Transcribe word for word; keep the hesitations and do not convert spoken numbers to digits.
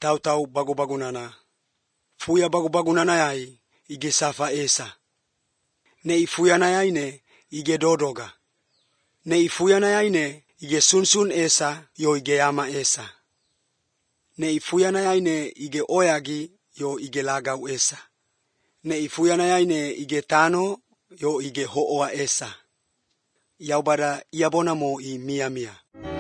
tau tau bago bagunana. Fuya bago bagunana yai ige safa esa. Ne ifuya na yai ne ige dodoga. Ne ifuya na yai ne ige sunsun esa yo ige ama esa. Ne ifuya na yai ne ige oyagi yo ige lagau esa. Ne ifuya na yai ne ige tano yo ige ho'oa esa. Yaubada iabona mo i mia mia.